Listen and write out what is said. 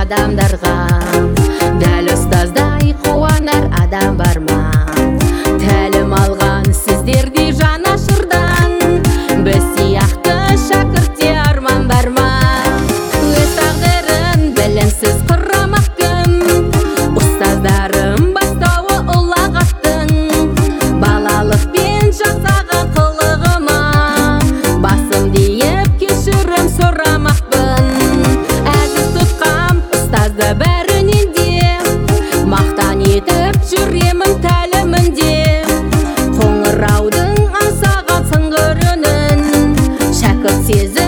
адамдарға. Дәл ұстаздай қуанар адам бар ма? Тәлім алған сіздердей жанашырдан, біз сияқты шәкіртте арман бар ма? Өз тағдырын білімсіз құрамақ кім? Ұстаздарым бастауы ұлағаттың, балалықпен жасаған қылығыма басым дейіп кешірім сұрамақпын. Әзіз тұтқам ұстазды бәрінен де, мақтан етіп жүремін тәлімінде. Қоңыраудың аңсаған сыңғыр үнін шәкірт сезім